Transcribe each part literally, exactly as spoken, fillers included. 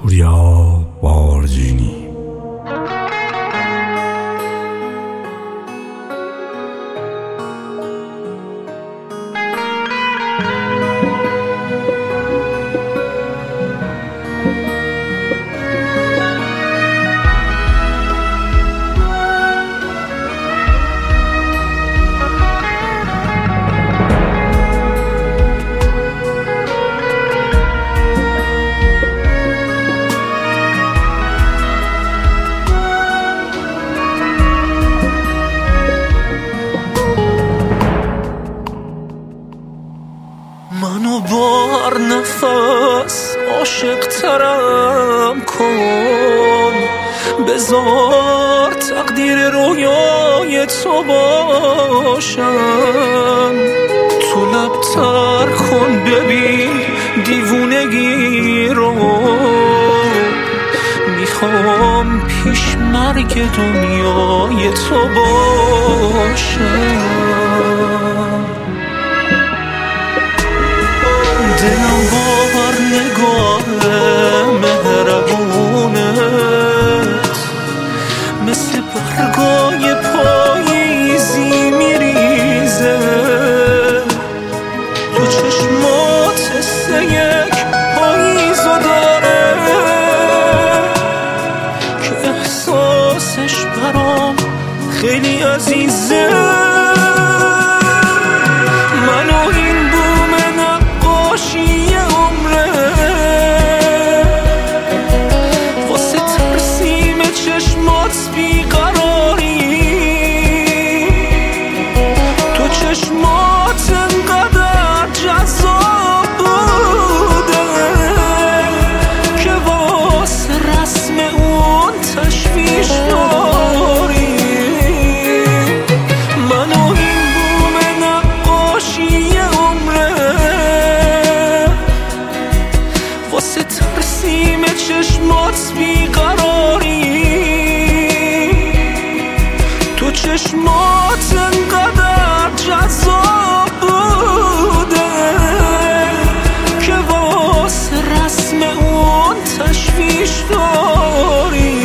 پوریا بارجینی. منو بار نفس عاشق ترم کن، بذار تقدیر رویای تو باشم. تو لبتر کن ببین دیوونگی رو، میخوام پیش مرگ دنیای تو باشم. دلم بار نگاه مهربونت مثل برگای پاییزی میریزه. تو چشمات حس یک پاییزو داره که احساسش برام خیلی عزیزه. چشمات بیقراری، تو چشمات انقدر جذاب بوده که واسه رسم اون تشویش داری.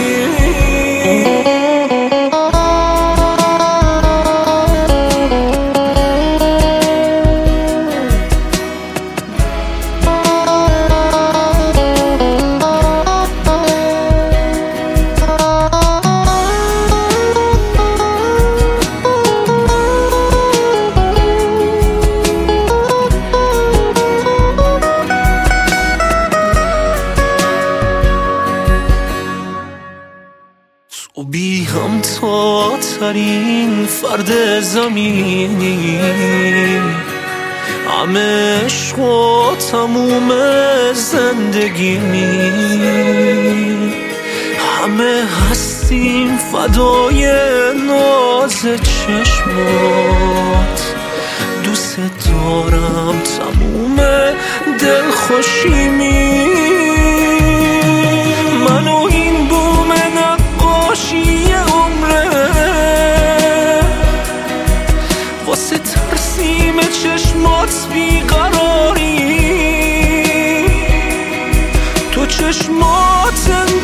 تو بی همتا ترین فرد زمینی، همه عشق و تموم زندگیمی، همه هستیم فدای ناز چشمات. دوست دارم تموم دل خوشیمی. منو این بوم نقاشی عمره واسه ترسیم چشمات بیقراری، تو چشمات